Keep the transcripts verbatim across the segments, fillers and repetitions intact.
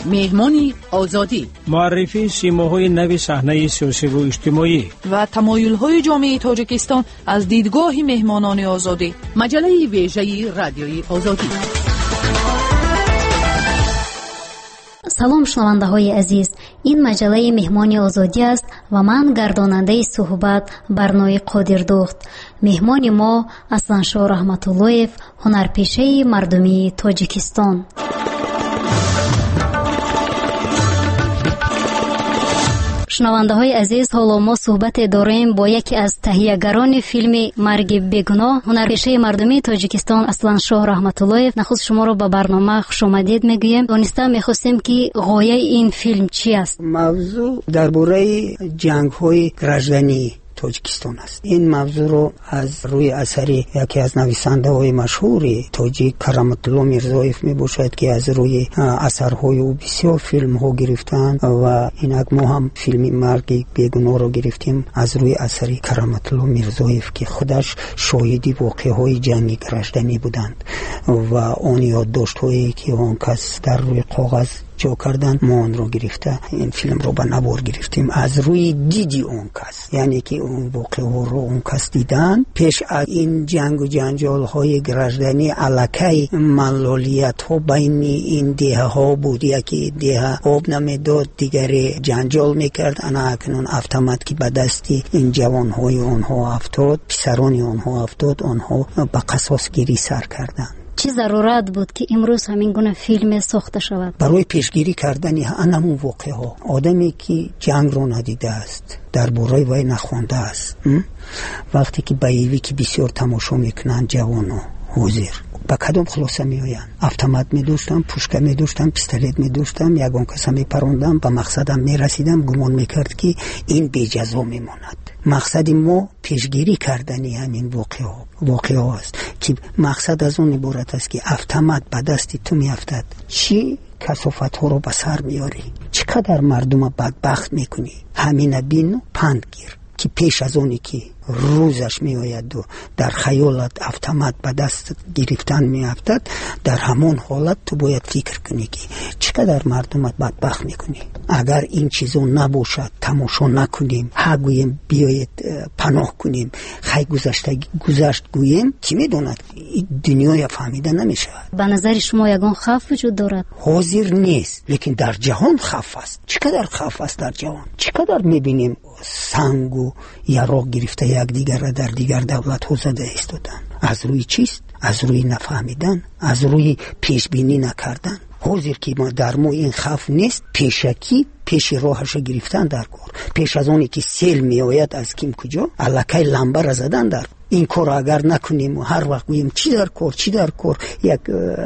مهمانی آزادی، معرفی سیماهای نو صحنه سیاسی و اجتماعی و تمایل‌های جامعه تاجیکستان از دیدگاه مهمانان آزادی. مجله ویژه رادیوی آزادی. سلام شنونده عزیز، این مجله مهمان آزادی است و من گرداننده صحبت برنامه قادردوخت. مهمان ما اصلانشاه رحمت اللهیف، هنرپیشه مردمی تاجیکستان. شنونده های عزیز، حالا ما صحبت داریم با یکی از تهیه‌گران فیلم مرگ بیگناه، هنرپیشه مردمی تاجیکستان اصلانشاه رحمت اللهیف. نخست شما رو به برنامه خوش آمدید میگویم. دانسته میخواستیم که غایه این فیلم چی است؟ موضوع درباره جنگ های گراجدانی تاجیکستان است. این موضوع رو از روی اثری یکی از نویسنده های مشهور تاجیک کرامت الله میرزایف می باشد که از روی اثرهای او بسیار فیلم ها گرفتن و اینک ما هم فیلم مرگ بیگناه رو گرفتیم از روی اثری کرامت الله میرزایف که خودش شاهدی واقعه های جنگ گراجدانی بودند و آن یادداشت هایی که آن کس در روی کاغذ جا کردن ما آن رو گرفته این فیلم رو به نوار گرفتیم از روی دیدی اون کس، یعنی که اون واقعه ها رو اون کس دیدن. پیش از این جنگ و جنجال های گراجدانی الکی ملالیت ها بین این دیه ها بود، یکی دیه آب نمیداد دیگری جنجال میکرد. انا اکنون افتمد که به دستی این جوان های آنها افتاد، پسران آنها افتاد، آنها به قصاص گیری سر کردن. چه ضرورت بود که امروز همین گونه فیلم ساخته شود؟ برای پیشگیری کردن همون واقعه ها. آدمی که جنگ رو ندیده است، درباره وی نخوانده است، وقتی که بایوی که بسیار تماشا میکنن جوانو حاضر با کدام خلاصه میآیند. автомат می‌داشتم، پوشکه می‌داشتم، پیستولت می‌داشتم، یگان کس می‌پروندم، به مقصدم می‌رسیدم. گمان می‌کرد که این بی جزا میماند. مقصد ما پیشگیری کردنی همین واقعه واقعه است که مقصد از اون عبارت است که автомат به دست تو میافتد، چی کثافت ها رو به سر میاری، چقدر مردم بدبخت میکنی. همین بین پند گیر که پیش از اونی که روزش می آید و در خیالت автомат به دست گرفتن می افتد، در همون حالت تو باید فکر کنی که چقدر مردمت بدبخت می کنی. اگر این چیزو نباشد، تماشا نکنیم، ها گویم بیایید پناه کنیم، خی گذشته گذشت گویم، کی می داند دنیای فهمیده نمیشه. به نظر شما یگان خوف وجود دارد؟ حاضر نیست، لیکن در جهان خوف است. چقدر خوف است در جهان، چقدر می بینیم سنگ و یراق گرفته یک دیگر را در دیگر دولت ها زده ایستادن. از روی چیست؟ از روی نفهمیدن، از روی پیش بینی نکردن. حاضر که ما در ما این خوف نیست، پیشکی پیش راهش گرفتن در کار. پیش از اونی که سیل می آید از کیم کجا الکی لمبه را زدن در این کار اگر نکنیم و هر وقت گوییم چی در کار چی در کار، یک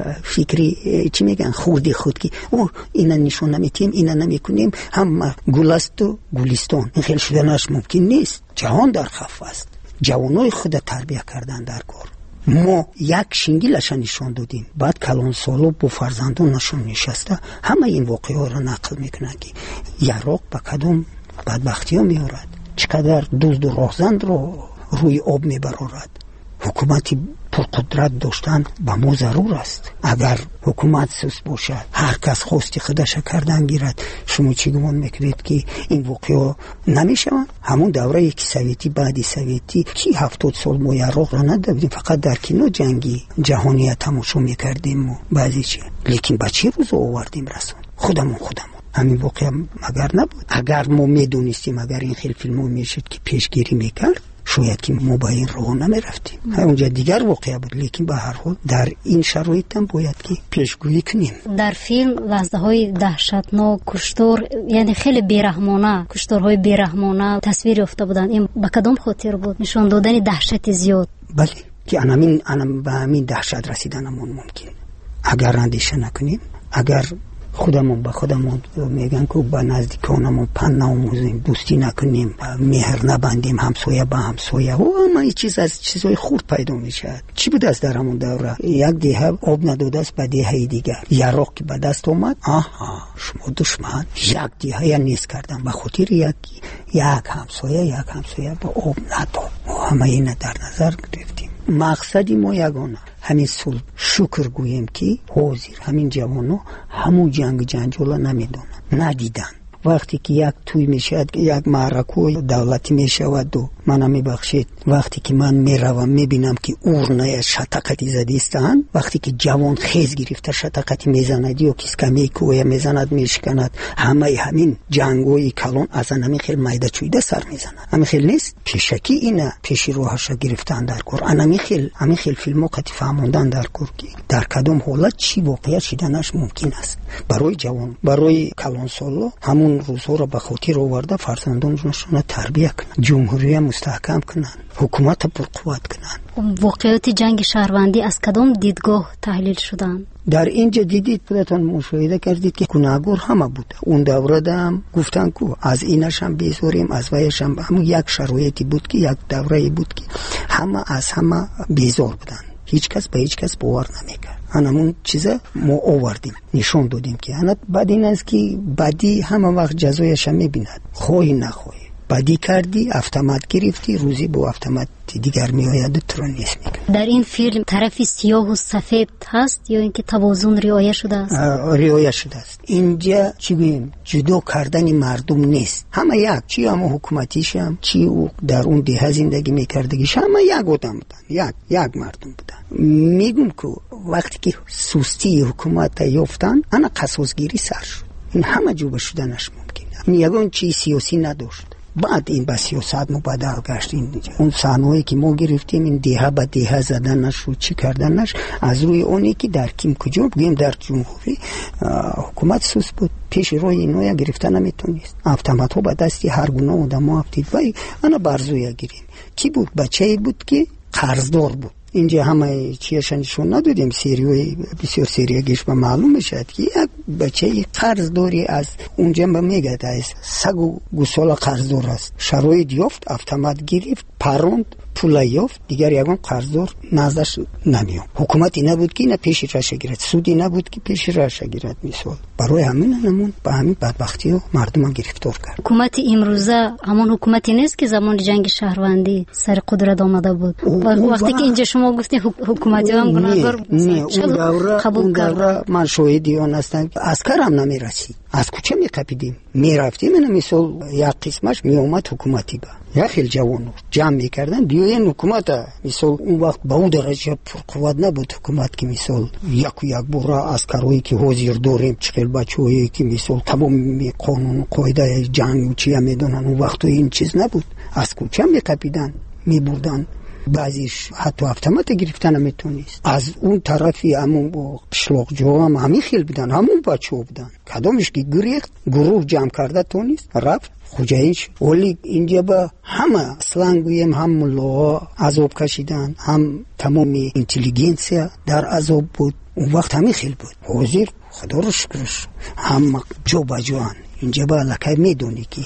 فکری چی میگن خودی خود که او اینا نشون نمیتیم، اینا نمیکنیم، هم گلست و گلستان. این خیلی شدنش ممکن نیست. جهان در خوف است. جوانای خود تربیه کردن در کار. ما یک شنگیلش نشون دادیم، بعد کلان سالو با فرزندان نشون نشسته همه این واقعه ها را نقل میکنن که یراق به کدام بدبختی ها میارد، چقدر دزد و راهزند رو روی آب میبرارد. حکومتی پرقدرت داشتن به ما ضرور است. اگر حکومت سست باشد، هر کس خواستی خودش کردن گیرد، شما چی گمان میکنید که این واقعا نمیشه؟ همون دوره یک سویتی بعدی سویتی کی هفتاد سال ما یراق را ندادیم، فقط در کینو جنگی جهانی تماشا میکردیم ما بعضی چی، لیکن با چه روز آوردیم رسون خودمون خودمون. همین واقعا مگر نبود؟ اگر ما میدونستیم، اگر این خیلی فیلم ها میشد که پیشگیری میکرد، شاید که ما با این راه نمی رفتیم. اونجا دیگر واقعه بود، لیکن به هر حال در این شرایط هم باید که پیشگویی کنیم. در فیلم لحظه های دهشتناک، کشتار، یعنی خیلی بیرحمانه، کشتارهای بیرحمانه تصویر افته بودند. این به کدام خاطر بود؟ نشان دادن دهشت زیاد. بله، که انامین انام به همین دهشت رسیدنمون ممکن اگر اندیشه نکنیم، اگر خودمون به خودمون میگن که با نزدیکانمون پند ناموزیم، دوستی نکنیم، مهر نبندیم همسایه با همسایه، و اما این چیز از چیزای خورد پیدا میشه. چی بود از در همون دوره؟ یک دیه آب نداده است به دیه دیگر، یراق که به دست اومد، آها شما دشمن یک دیه یا نیست کردن به خاطر یک یک همسایه یک همسایه به آب نداد. و همه این در نظر گرفتیم. مقصدی ما یگانه همین صلح. شکر گوییم که حاضر همین جوانو همون جنگ جنجالا نمیدونن، ندیدن. وقتی که یک توی میشد، یک معرکه دولتی میشود و منم میبخشید، وقتی که من میروم میبینم که اورنه شتقتی زدیستن، وقتی که جوان خیز گرفته شتقتی میزند یا کسکمی کوه میزند میشکند، همه همین جنگوی کلان از همین خیل میده چویده سر میزند. همین خیل نیست پیشکی اینه پیشی روحش گرفتن در کور. همین خیل همین خیل فیلم وقتی فهموندن در کور که در کدام حالت چی واقعیت شدنش ممکن است برای جوان، برای کلان سالو. همون روزها را به خاطر آورده فرزندانشون تربیت کنن، جمهوری مستحکم کنن، حکومت پرقوت کنن. واقعیت جنگ شهروندی از کدام دیدگاه تحلیل شدن؟ در اینجا دیدید خودتون مشاهده کردید که گناهگار همه بود. اون دوره هم گفتن که از اینش هم بیزاریم، از ویش هم همون یک شرایطی بود که یک دوره بود که همه از همه بیزار بودن، هیچ کس به هیچ کس باور نمیکرد. همون چیزا ما آوردیم نشون دادیم که انا بعد این است که بدی همه وقت جزایش میبیند، خواهی نخواهی بدی کردی اتومات گرفتی، روزی با اتومات دیگر میآید تو رو نیست میکنه. در این فیلم طرفی سیاه و سفید هست یا اینکه توازن رعایت شده است؟ رعایت شده است. اینجا چی بگیم جدا کردن مردم نیست، همه یک، چی هم حکومتیش هم چی او در اون ده زندگی میکردگیش همه یک آدم بودن، یک یک مردم بودن. میگم که وقتی که سستی حکومت یافتن انا قصاصگیری سر شد، این همه جوبه شدنش ممکنه. این یگان چی سیاسی نداشت. بعد این با سیاست مبادل گشت. این اون صحنه‌ای که ما گرفتیم این دیها با دیها زدنش و چی کردنش از روی اونی که در کیم کجا بگیم در جمهوری حکومت سوس بود، پیش روی اینو گرفتن نمیتونست. اتومات ها با دستی هر گونه آدم ها افتید وای انا برزویا گیریم. کی بود؟ بچه‌ای بود که قرضدار بود. اینجا همه چیش نشون ندادیم، سریوی بسیار سریع گیش به معلوم میشد که یک بچه قرض داری از اونجا به میگه از سگو گوسالا قرض دار است، شرایط یافت اتومات گرفت پروند پول یافت، دیگر یگان قرضدار نزدش نمیام. حکومتی نبود که نه پیش راش گیرد، سودی نبود که پیش راش گیرد. مثال برای همین همون به همین بدبختی و مردم گرفتار کرد. حکومت امروزه همون حکومتی نیست که زمان جنگ شهروندی سر قدرت آمده بود. وقتی که اینجا شما گفتین حکومتی هم گناهگار بود، نه اون دوره اون دوره من شاهدی آن هستم. عسکر هم نمیرسید، از کوچه میقپیدیم میرفتیم. من مثال یک قسمش میومد حکومتی با یا خیلی جوانو جمع میکردن دیوین حکومت. مثال اون وقت به اون درجه پرقوت نبود حکومت که مثال یک و یک بورا عسکروی که حاضر داریم چقدر بچه‌ای که مثال تمام قانون قاعده جنگ و چی هم میدونن. اون وقت این چیز نبود، از کوچه میقپیدن میبردن، بعضیش حتی اتومات گرفتن نمیتونست. از اون طرفی همون با پشلاق جو هم همین خیل بودن، همون بچه بودن. کدامش که گریخت گروه جمع کرده تونست رفت خوجایش. ولی اینجا با همه اصلا گویم هم ملاها عذاب کشیدن، هم تمام اینتلیگنسیا در عذاب بود. اون وقت همین خیل بود حاضر، خدا رو شکرش هم جو بجوان. اینجا با علاقه میدونی که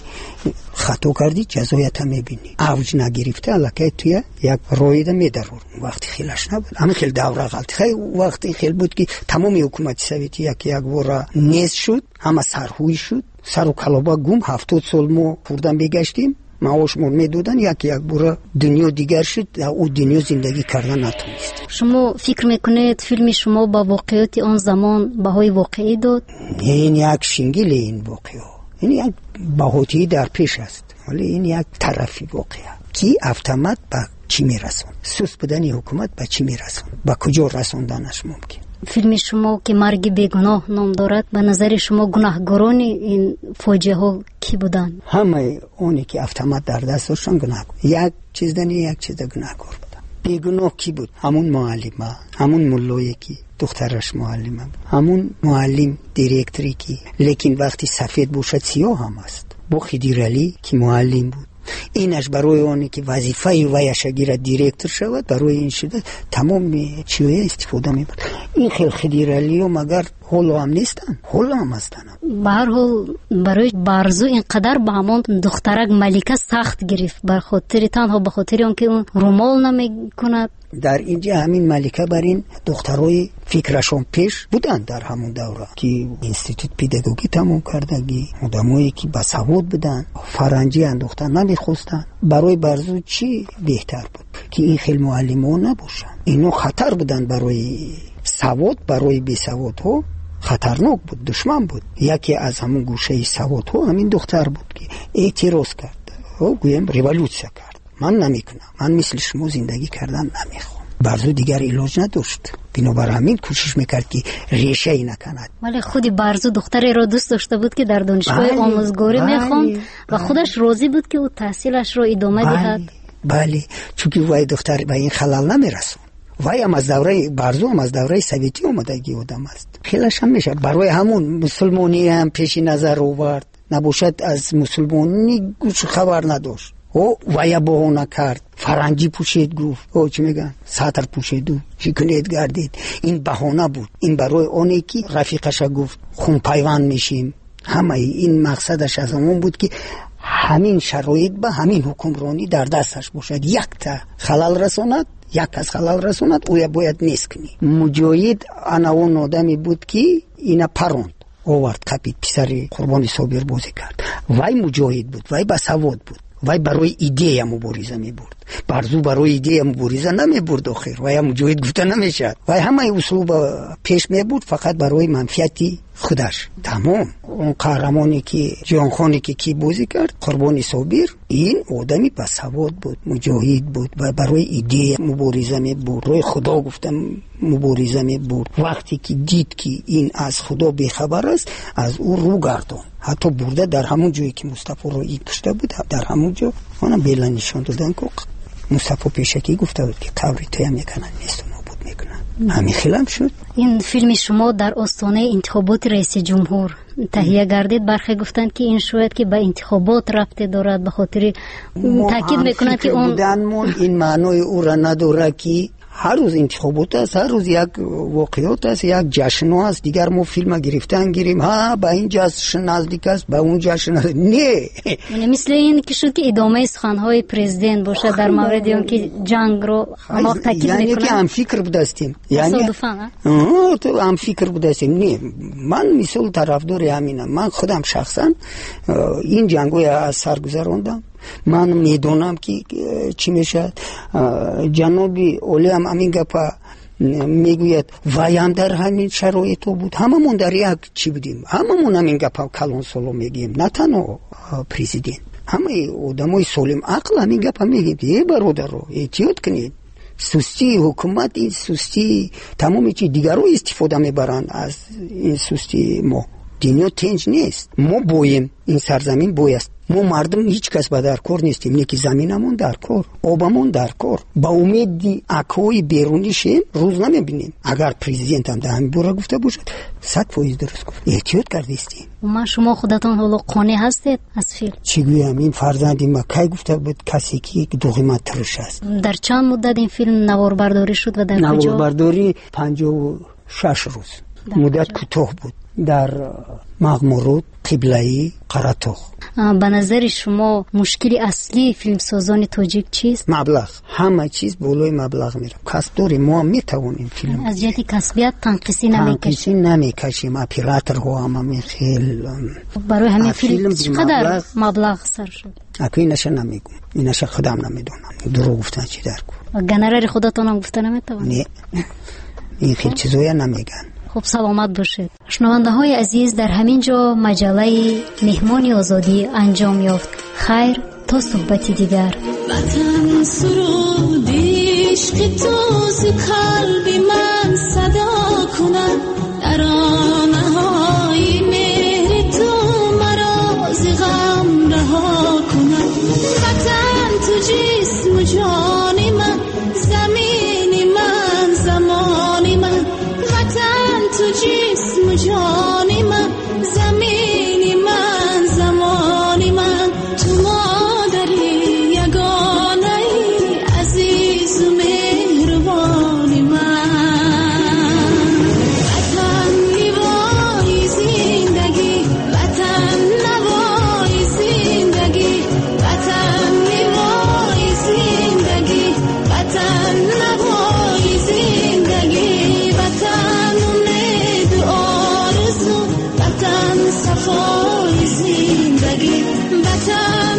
خطا کردی جزایت هم میبینی، اوج نگرفته علاقه توی یک رویده میدرور. وقتی خیلش نبود، همین خیل دوره غلطی. خیلی وقتی خیل بود که تمامی حکومت سویتی یک یک بار نیست شد، همه سرهوی شد، سر و کلابا گم. هفتاد سال ما پردن بگشتیم، معاشمون میدودن، یک یک بار دنیا دیگر شد، او دنیا زندگی کردن نتونست. شما فکر میکنید فیلم شما با واقعیت آن زمان بهای واقعی داد؟ این یک شنگل این واقعی، این یک بهاتی در پیش است، ولی این یک طرفی واقعی کی اتومات به چی میرسون، سوس بدنی حکومت به چی میرسون، به کجا رسوندنش ممکن. فیلم شما که مرگ بیگناه نام دارد، به نظر شما گناهگاران این فاجعه ها کی بودن؟ همه اونی که اتومات در دست داشتن گناهگار، یک چیز دنی یک چیز گناهگار بودن. بیگناه کی بود؟ همون معلمه، همون ملایی که دخترش معلمه بود، همون معلم دیرکتری که لیکن وقتی سفید باشد سیاه هم است. با خدیرالی که معلم بود، اینش برای اونی که وظیفه ویش گیرد دیرکتر شود، برای این شده تمام چیوه استفاده میبرد. این خیلی خدیرالی و مگر حالا هم نیستن، حالا هم هستن. به هر حال برای بارزو اینقدر به همون دخترک ملیکه سخت گرفت، بر خاطر تنها به خاطر اون که اون رومال نمی کند در اینجا همین ملکه بر این دخترای فکرشون پیش بودن در همون دوره که اینستیتوت پداگوژی تموم کردگی آدمایی که بسواد بودن، فرنگی اندوختن نمیخواستن. برای برزو چی بهتر بود که این خیلی معلم ها نباشن. اینو خطر بودن برای سواد، برای بی سواد ها خطرناک بود، دشمن بود. یکی از همون گوشه سواد ها همین دختر بود که اعتراض کرد و گویم ریولوسیا کرد. من نمیکنم، من مثل شما زندگی کردن نمیخوام. برزو دیگر علاج نداشت، بنابر همین کوشش میکرد که ریشه ای نکند. ولی خودی برزو دختری را دوست داشته بود که در دانشگاه آموزگاری میخواند و خودش راضی بود که او تحصیلش را ادامه دهد. بله، چون وای دختر به این خلل نمیرسون. وای هم از دوره برزو هم از دوره سویتی اومدگی آدم است. خیلیش هم میشه برای همون مسلمانی هم پیش نظر آورد، نباشد از مسلمانی گوش خبر نداشت. او وای بهونه کرد، فرنگی پوشید، گفت او چی میگن ساتر پوشید و چیکنید گردید. این بهانه بود. این برای اونی که رفیقش گفت خون پیوند میشیم. همه این مقصدش از همون بود که همین شرایط به همین حکمرانی در دستش باشد. یک تا خلال رساند، یک از خلال رساند او باید نیست کنی. مجاهد انا اون آدمی بود که اینا پروند آورد قپید پسر قربانی صابر بازی کرد. وای مجاهد بود، وای بسواد بود، وای برای ایده مبارزه می برد. برزو برای ایده مبارزه نمی برد آخر، وای مجاهد گفته نمیشد. وای همه اسلوب پیش می برد فقط برای منفعتی خودش. تمام. اون قهرمانی که جهانخانی که کی بازی کرد قربانی صابر، این آدمی بسواد بود، مجاهد بود و برای ایده مبارزه می برد. روی خدا گفتم مبارزه می برد. وقتی که دید که این از خدا بیخبر است، از او رو گردان. حتی برده در همون جایی که مصطفی رو این کشته بود، در همون جا اونم بیلا نشان دادن که مصطفی پیشکی گفته بود که قبری تو هم میکنن نیست و نابود میکنن. همین خیلم شد. این فیلم شما در آستانه انتخابات رئیس جمهور تهیه گردید. برخی گفتند که این شاید که به انتخابات ربط دارد، به خاطر تاکید میکنند که اون این معنای او را نداره که هر روز انتخابات است، هر روز یک واقعیت است، یک جشن است. دیگر ما فیلم گرفتن گیریم ها به این جشن نزدیک است، به اون جشن نزدیک. نه یعنی مثل این که شد که ادامه سخنهای پرزیدنت باشه در مورد اون که جنگ رو ما تاکید میکنن. یعنی که هم فکر بودستیم، یعنی تصادفاً تو هم فکر بودستیم. نه من مثال طرفدار همینم. من خودم شخصا این جنگو از سر گذراندم. من میدونم که چی میشه. جنابی اولی هم همین گپا میگوید وایم در همین شرایط بود. هممون در یک چی بودیم، هممون همین گپا کلان سالو میگیم، نه تنها پرزیدنت، همه آدمای سالم عقل همین گپا میگیم. ای برادرو احتیاط کنید، سستی حکومت، این سستی تمام چی دیگر رو استفاده میبرن از این سستی. ما دنیا تنج نیست، ما بویم، این سرزمین بوی است. ما مردم هیچ کس به در کار نیستیم، نه که زمینمون در کار، آبمون در کار. با امید اکوی بیرونی شیم روز نمیبینیم. اگر پرزیدنت هم در همین باره گفته باشد صد فایز درست گفت. احتیاط کردیستیم. ما شما خودتون حالا قانع هستید از فیلم؟ چی گویم، این فرزندی ما کی گفته بود کسی که دو قیمت ترش است. در چند مدت این فیلم نوار برداری شد و در کجا؟ نوار برداری پنجاه و شش روز، مدت کوتاه بود. در مغمورود، قبله‌ای، قراتوخ. به نظر شما مشکلی اصلی فیلم سازان تاجیک چیست؟ مبلغ. همه چیز بالای مبلغ میره. کسبداری ما میتوانیم فیلم از جهت کسبیت تنقیسی نمیکشیم. تنقیسی نمیکشیم. اپراتور ها هم خیلی برای همین فیلم چقدر مبلغ سر شد؟ اکی نشه نمیگم، اینشه خودم نمیدونم. دروغ گفتن چی در کو. گنرال خودتون هم گفته نمیتوانید؟ نه این خیلی چیزایی نمیگن. خوب سلامت باشید. شنونده های عزیز، در همین جا مجله مهمان آزادی انجام یافت. خیر تا صحبتی دیگر. وطن سرودی عشق تو ز قلب من صدا کند، ترانه های مهر تو مرا ز غم رها کند. وطن تو جسم و جان من، زمین من زمان من. وطن تو جسم و جان من، زمین من زمان من. تو مادری یگانه ای، عزیز و مهربان من. وفای زندگی بتر